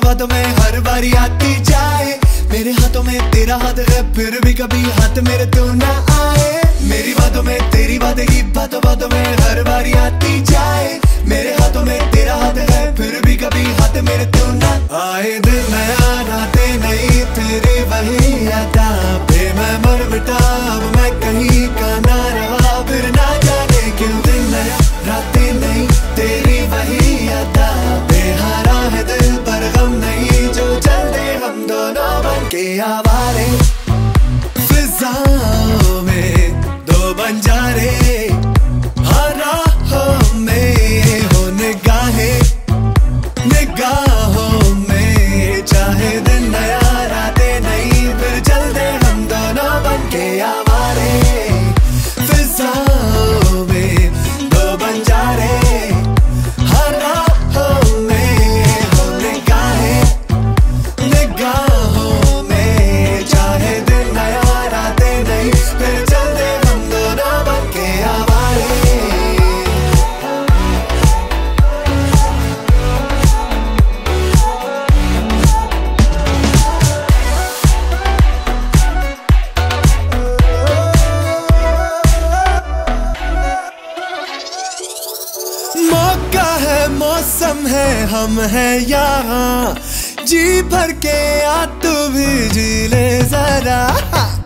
बातों में हर बारी आती जाए। मेरे हाथों में तेरा हाथ है, फिर भी कभी हाथ मेरे तो ना आए। मेरी बातों में तेरी बातें ही बातों बातों में हर बारी आती जाए। मेरे हाथों में तेरा हाथ है, फिर भी कभी हाथ मेरे तो ना आए। दिल नया रातें नहीं तेरी वही अदा पे मैं मर मिटा, अब मैं कहीं का ना रहा, फिर ना जाने क्यों। दिल नया रातें नहीं तेरी वही अदा पे हारा है दिल, पर गम नहीं जो चल दे हम दोनों बन के आवारे। फिजाओं में दो बंजारे, हर राहों में हो निगाहें, निगाहों में चाहे दिन नया रातें नहीं, फिर चल दे हम दोनों बन के आवारे। फिजाओं में दो बंजारे, हर राहों में हो निगाहें, निगाहों में चाहे दिन नया रातें नहीं, फिर चल दे हम दोनों बन के आवारे। मौका है, मौसम है, हम हैं यहाँ, जी भर के आ तू भी जी ले जरा।